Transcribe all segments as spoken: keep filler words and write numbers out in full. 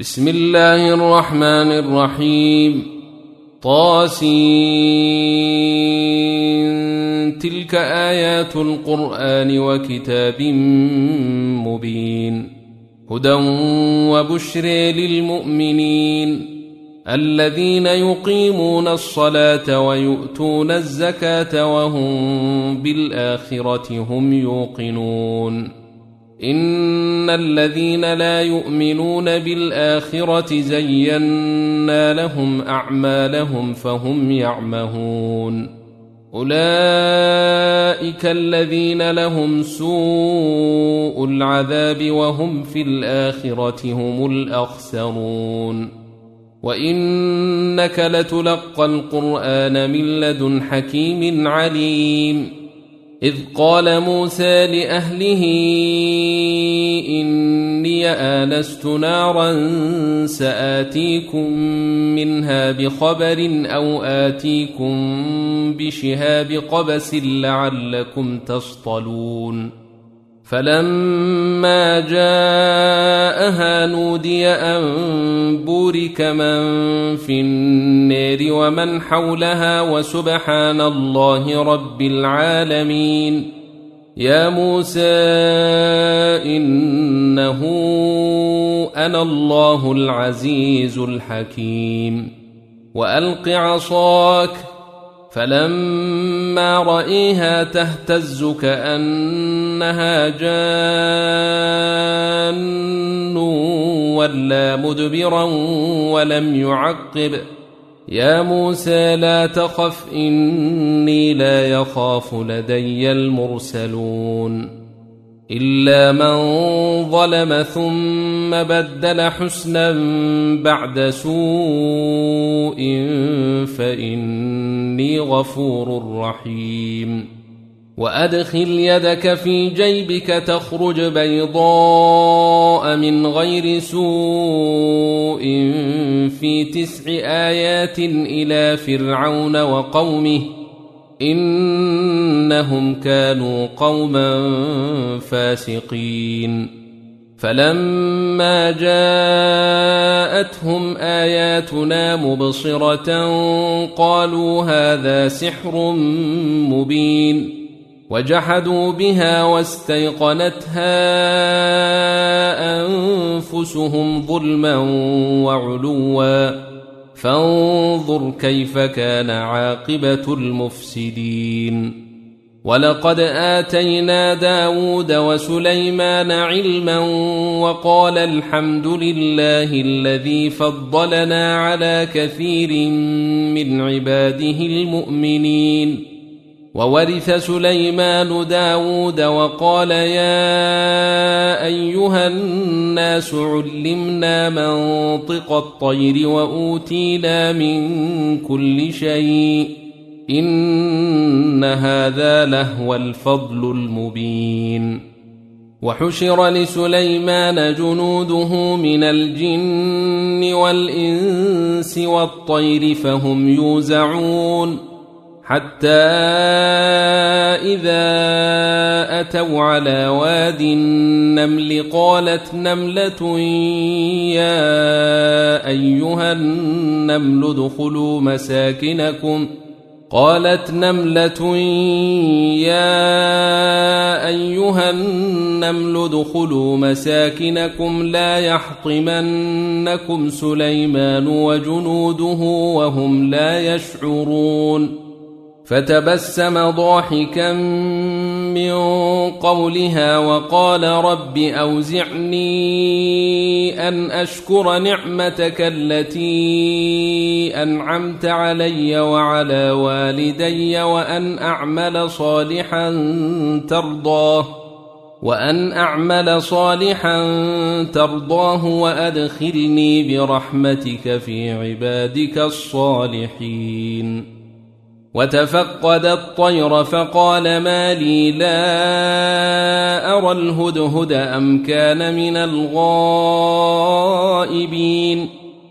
بسم الله الرحمن الرحيم. طاسين تلك آيات القرآن وكتاب مبين هدى وبشر للمؤمنين الذين يقيمون الصلاة ويؤتون الزكاة وهم بالآخرة هم يوقنون. إن الذين لا يؤمنون بالآخرة زينا لهم أعمالهم فهم يعمهون. أولئك الذين لهم سوء العذاب وهم في الآخرة هم الأخسرون. وإنك لتلقى القرآن من لدن حكيم عليم. إذ قال موسى لأهله إني آنست نارا سآتيكم منها بخبر أو آتيكم بشهاب قبس لعلكم تصطلون. فلما جاءها نودي أن بورك من في النار ومن حولها وسبحان الله رب العالمين. يا موسى إنه أنا الله العزيز الحكيم. وألق عصاك فلما رأيها تهتز كأنها جان ولا مدبرا ولم يعقب. يا موسى لا تخف إني لا يخاف لدي المرسلون. إلا من ظلم ثم بدل حسنا بعد سوء فإني غفور رحيم. وأدخل يدك في جيبك تخرج بيضاء من غير سوء في تسع آيات إلى فرعون وقومه إنهم كانوا قوما فاسقين. فلما جاءتهم آياتنا مبصرة قالوا هذا سحر مبين. وجحدوا بها واستيقنتها أنفسهم ظلما وعلوا فانظر كيف كان عاقبة المفسدين. ولقد آتينا داود وسليمان علما وقال الحمد لله الذي فضلنا على كثير من عباده المؤمنين. وورث سليمان داود وقال يا أيها الناس علمنا منطق الطير وأوتينا من كل شيء إن هذا لهو الفضل المبين. وحشر لسليمان جنوده من الجن والإنس والطير فهم يوزعون. حتى إذا أتوا على واد النمل قالت نملة يا أيها النمل ادخلوا مساكنكم قالت نملة يا أيها النمل ادخلوا مساكنكم لا يحطمنكم سليمان وجنوده وهم لا يشعرون. فتبسم ضاحكا من قولها وقال رب أوزعني أن أشكر نعمتك التي أنعمت علي وعلى والدي وأن أعمل صالحا ترضاه وأن أعمل صالحا ترضاه وأدخلني برحمتك في عبادك الصالحين. وتفقد الطير فقال ما لي لا أرى الهدهد أم كان من الغائبين.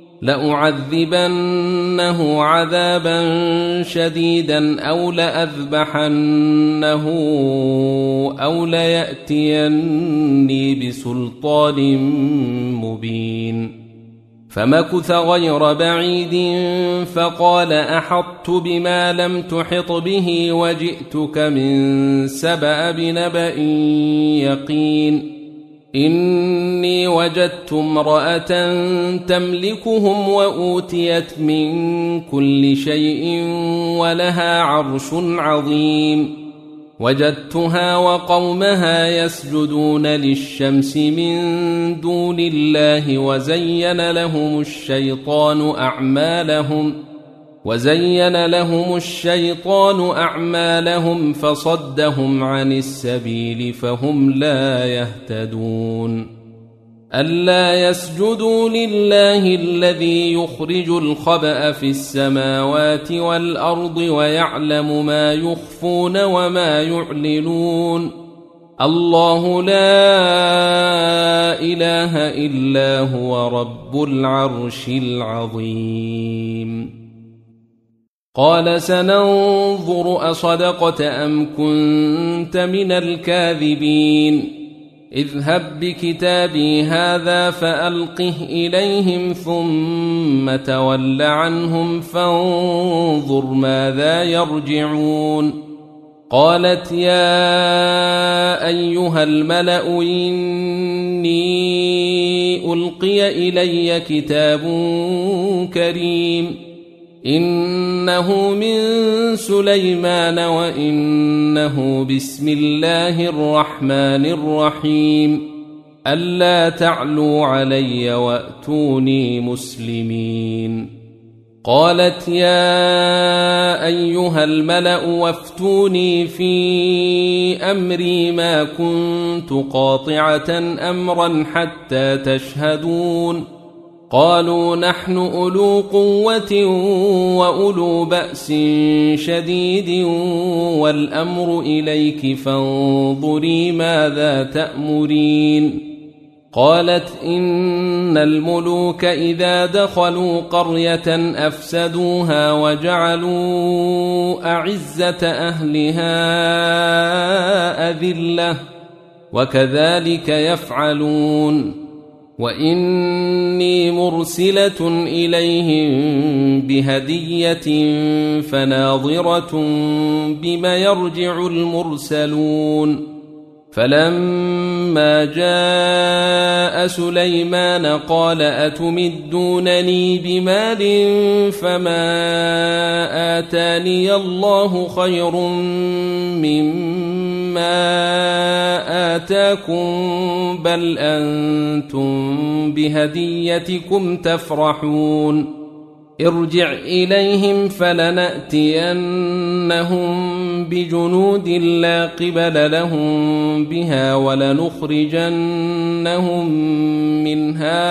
لأعذبنه عذابا شديدا أو لأذبحنه أو ليأتيني بسلطان مبين فمكث غير بعيد فقال أحطت بما لم تحط به وجئتك من سبأ بنبأ يقين إني وجدت امرأة تملكهم وأوتيت من كل شيء ولها عرش عظيم وجدتها وقومها يسجدون للشمس من دون الله وزين لهم الشيطان أعمالهم وزين لهم الشيطان أعمالهم فصدهم عن السبيل فهم لا يهتدون ألا يسجدوا لله الذي يخرج الخبأ في السماوات والأرض ويعلم ما يخفون وما يعلنون الله لا إله إلا هو رب العرش العظيم قال سننظر أصدقت أم كنت من الكاذبين اذهب بكتابي هذا فألقه إليهم ثم تول عنهم فانظر ماذا يرجعون قالت يا أيها الملأ إني ألقي إلي كتاب كريم إنه من سليمان وإنه بسم الله الرحمن الرحيم ألا تعلوا علي وأتوني مسلمين قالت يا أيها الملأ وافتوني في أمري ما كنت قاطعة أمرا حتى تشهدون قالوا نحن أولو قوة وأولو بأس شديد والأمر إليك فانظري ماذا تأمرين قالت إن الملوك إذا دخلوا قرية أفسدوها وجعلوا أعزة أهلها أذلة وكذلك يفعلون وإني مرسلة إليهم بهدية فناظرة بما يرجع المرسلون فلما جاء سليمان قال أتمدونني بمال فما آتاني الله خير مما آتاكم بل أنتم بهديتكم تفرحون ارجع إليهم فلنأتينهم بجنود لا قبل لهم بها ولنخرجنهم منها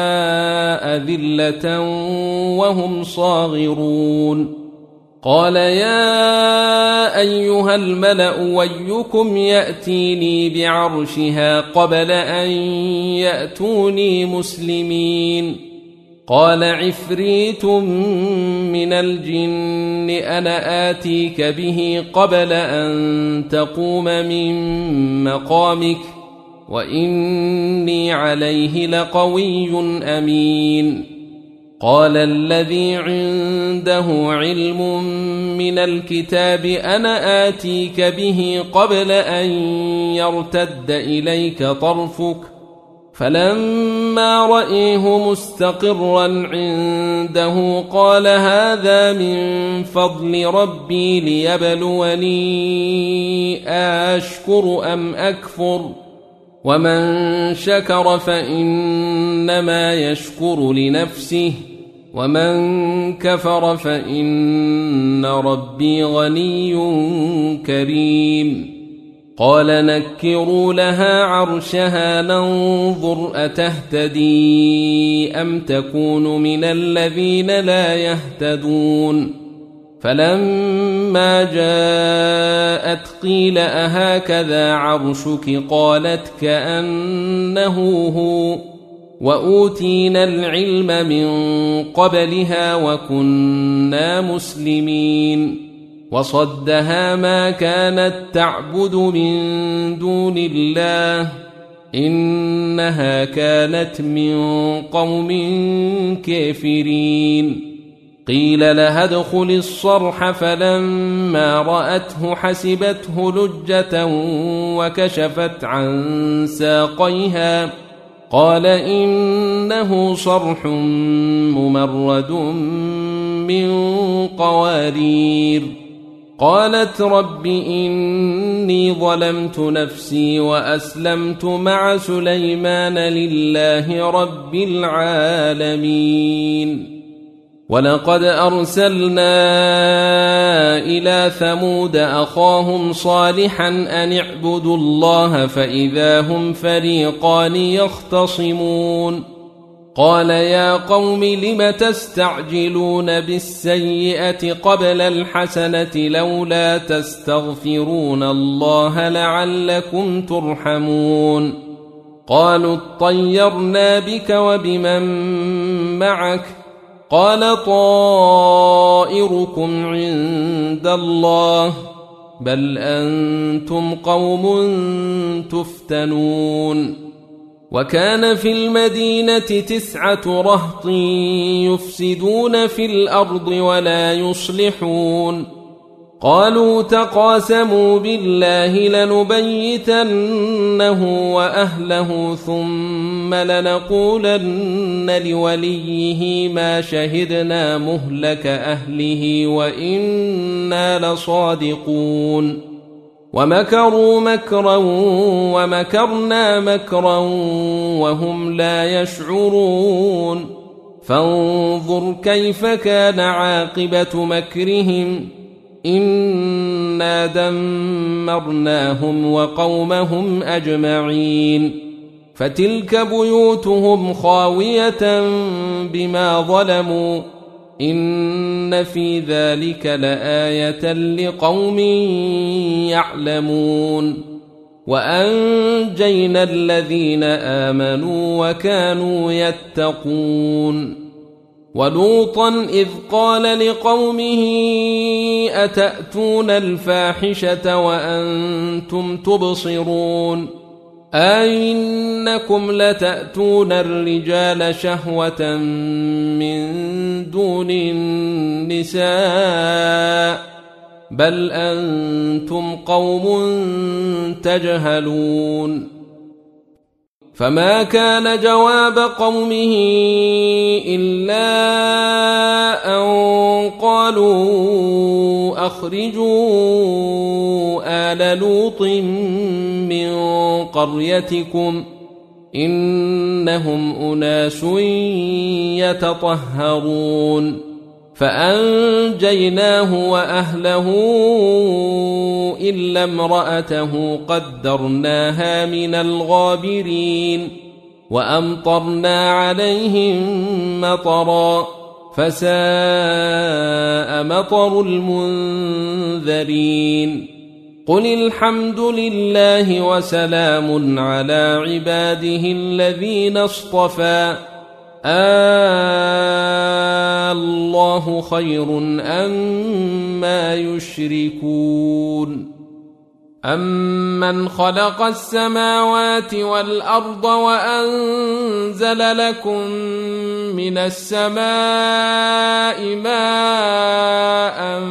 أذلة وهم صاغرون قال يا أيها الملأ ويكم يأتيني بعرشها قبل أن يأتوني مسلمين قال عفريت من الجن أنا آتيك به قبل أن تقوم من مقامك وإني عليه لقوي أمين قال الذي عنده علم من الكتاب أنا آتيك به قبل أن يرتد إليك طرفك فلما رأيه مستقرا عنده قال هذا من فضل ربي ليبلوني أشكر أم أكفر ومن شكر فإنما يشكر لنفسه ومن كفر فإن ربي غني كريم قال نكروا لها عرشها ننظر أتهتدي أم تكون من الذين لا يهتدون فلما جاءت قيل أهكذا عرشك قالت كأنه هو وأوتينا العلم من قبلها وكنا مسلمين وصدها ما كانت تعبد من دون الله إنها كانت من قوم كافرين. قيل لها ادخل الصرح فلما رأته حسبته لجة وكشفت عن ساقيها قال إنه صرح ممرد من قوارير. قالت رب إني ظلمت نفسي وأسلمت مع سليمان لله رب العالمين. ولقد أرسلنا إلى ثمود أخاهم صالحا أن اعبدوا الله فإذا هم فريقان يختصمون. قال يا قوم لم تستعجلون بالسيئة قبل الحسنة لولا تستغفرون الله لعلكم ترحمون. قالوا اطيرنا بك وبمن معك قال طائركم عند الله بل أنتم قوم تفتنون. وكان في المدينة تسعة رهط يفسدون في الأرض ولا يصلحون. قالوا تقاسموا بالله لنبيتنه وأهله ثم لنقولن لوليه ما شهدنا مهلك أهله وإنا لصادقون. ومكروا مكرا ومكرنا مكرا وهم لا يشعرون. فانظر كيف كان عاقبة مكرهم إنا دمرناهم وقومهم أجمعين. فتلك بيوتهم خاوية بما ظلموا إن في ذلك لآية لقوم يعلمون. وأنجينا الذين آمنوا وكانوا يتقون. ولوطا إذ قال لقومه أتأتون الفاحشة وأنتم تبصرون أئنكم لتأتون الرجال شهوة من دون النساء بل أنتم قوم تجهلون. فما كان جواب قومه إلا أن قالوا أخرجوا آل لوط من قريتكم إنهم أناس يتطهرون. فأنجيناه وأهله إلا امرأته قدرناها من الغابرين. وأمطرنا عليهم مطرا فساء مطر المنذرين. قل الحمد لله وسلام على عباده الذين اصطفى الله خير أما يشركون. أمن خلق السماوات والأرض وأنزل لكم من السماء ماء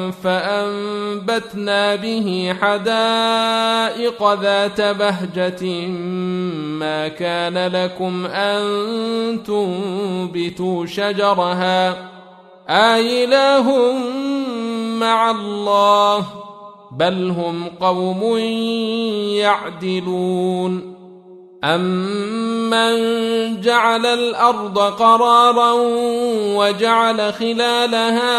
فأنبتنا به حدائق ذات بهجة ما كان لكم أن تنبتوا شجرها آإله مع الله بل هم قوم يعدلون. أمن جعل الأرض قرارا وجعل خلالها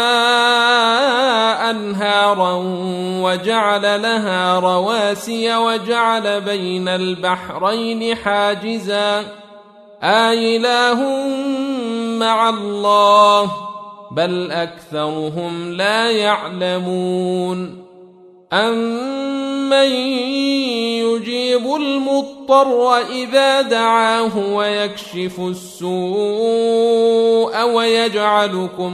أنهارا وجعل لها رواسي وجعل بين البحرين حاجزا آإله مع الله بل أكثرهم لا يعلمون. أمن يجيب المضطر إذا دعاه ويكشف السوء ويجعلكم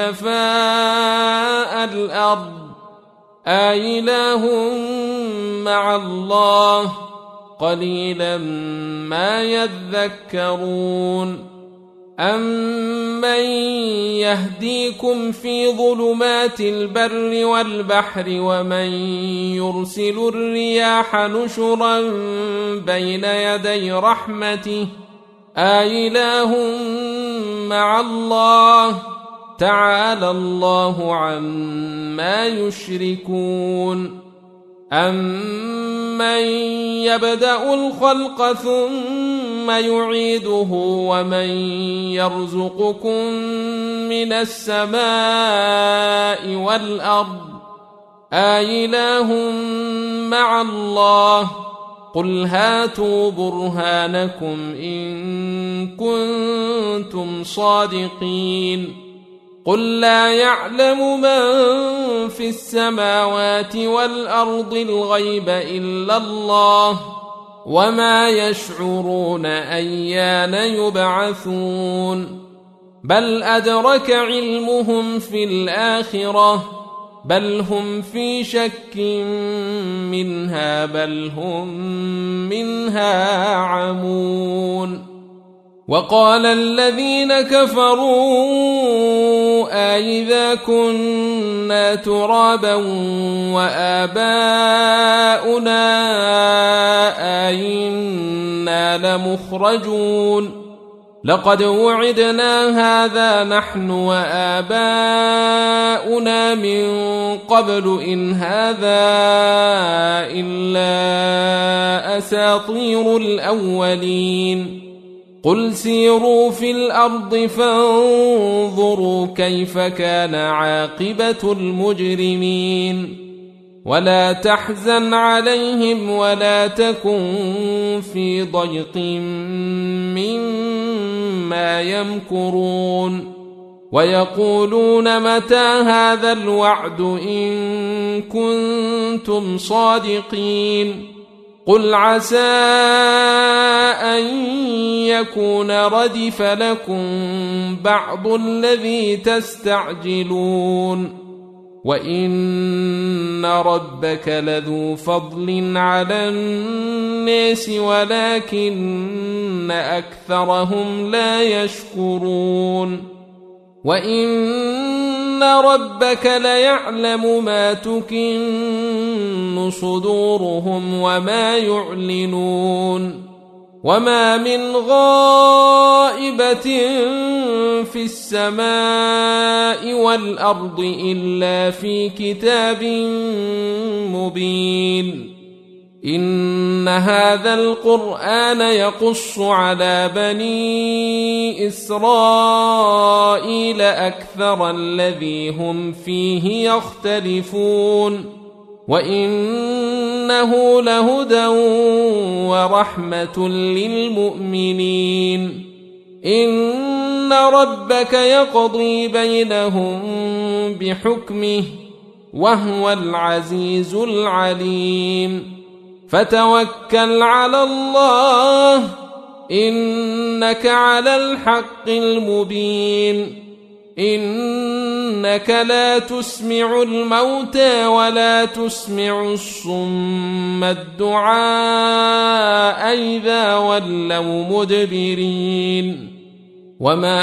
خلفاء الأرض آإله مع الله قليلا ما يذكرون أمن يهديكم في ظلمات البر والبحر ومن يرسل الرياح نشرا بين يدي رحمته آإله مع الله تعالى الله عما يشركون أمن يبدأ الخلق ثم يعيده ومن يرزقكم من السماء والأرض آإله مع الله قل هاتوا برهانكم إن كنتم صادقين قل لا يعلم من في السماوات والأرض الغيب إلا الله وما يشعرون أيان يبعثون بل أدرك علمهم في الآخرة بل هم في شك منها بل هم منها عمون وقال الذين كفروا أإذا كنا ترابا وآباؤنا أئنا لمخرجون لقد وعدنا هذا نحن وآباؤنا من قبل إن هذا إلا أساطير الأولين قل سيروا في الأرض فانظروا كيف كان عاقبة المجرمين ولا تحزن عليهم ولا تكن في ضيق مما يمكرون ويقولون متى هذا الوعد إن كنتم صادقين قل عسى أن يكون ردف لكم بعض الذي تستعجلون وإن ربك لذو فضل على الناس ولكن أكثرهم لا يشكرون وإن ربك ليعلم ما تكن صدورهم وما يعلنون وما من غائبة في السماء والأرض إلا في كتاب مبين إن هذا القرآن يقص على بني إسرائيل أكثر الذي هم فيه يختلفون وإنه لهدى ورحمة للمؤمنين إن ربك يقضي بينهم بحكمه وهو العزيز العليم فتوكل على الله إنك على الحق المبين إنك لا تسمع الموتى ولا تسمع الصم الدعاء إذا ولوا مدبرين وما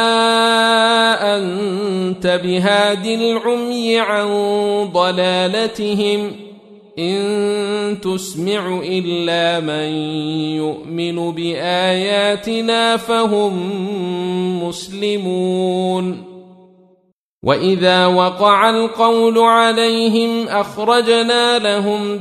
أنت بهاد العمي عن ضلالتهم إن تسمع إلا من يؤمن بآياتنا فهم مسلمون وإذا وقع القول عليهم أخرجنا لهم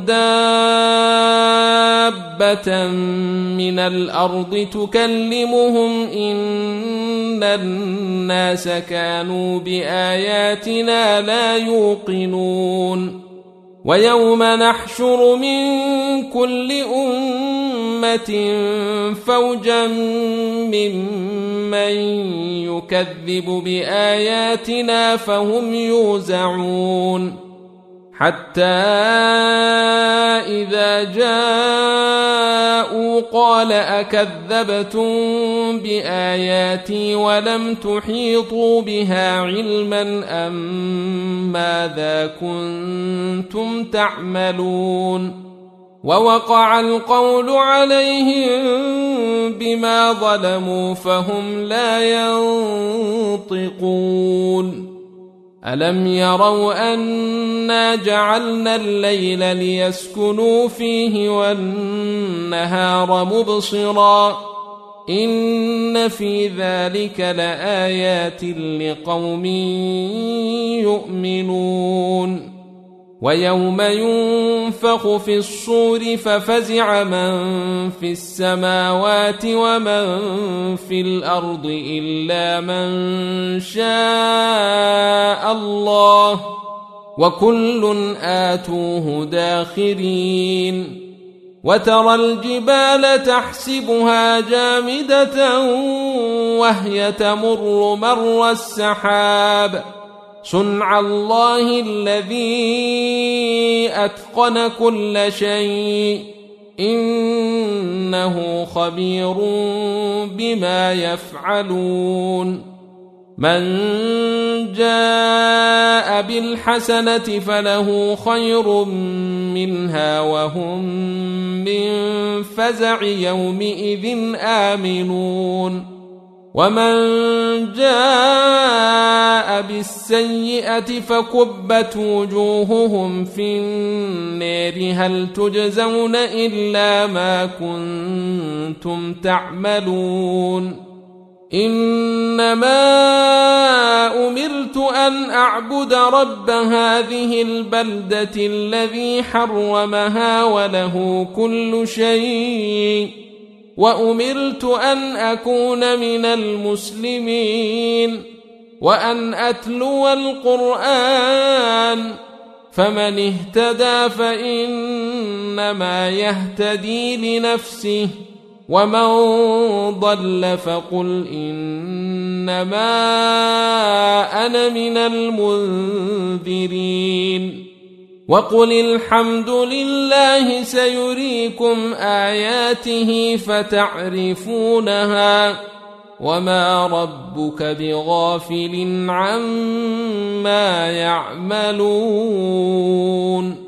دابة من الأرض تكلمهم إن الناس كانوا بآياتنا لا يوقنون ويوم نحشر من كل أمة فوجا ممن يكذب بآياتنا فهم يوزعون حتى إذا جاءوا قال أكذبتم بآياتي ولم تحيطوا بها علما أم ماذا كنتم تعملون ووقع القول عليهم بما ظلموا فهم لا ينطقون ألم يروا أنا جعلنا الليل ليسكنوا فيه والنهار مبصرا إن في ذلك لآيات لقوم يؤمنون ويوم ينفخ في الصور ففزع من في السماوات ومن في الأرض إلا من شاء الله وكل آتوه داخرين وترى الجبال تحسبها جامدة وهي تمر مر السحاب صنع الله الذي أتقن كل شيء إنه خبير بما يفعلون من جاء بالحسنة فله خير منها وهم من فزع يومئذ آمنون ومن جاء بالسيئة فكبت وجوههم في النار هل تجزون إلا ما كنتم تعملون إنما أمرت أن أعبد رب هذه البلدة الذي حرمها وله كل شيء وأمرت أن أكون من المسلمين وأن أتلو القرآن فمن اهتدى فإنما يهتدي لنفسه ومن ضل فقل إنما أنا من المنذرين وقل الحمد لله سيريكم آياته فتعرفونها وما ربك بغافل عما يعملون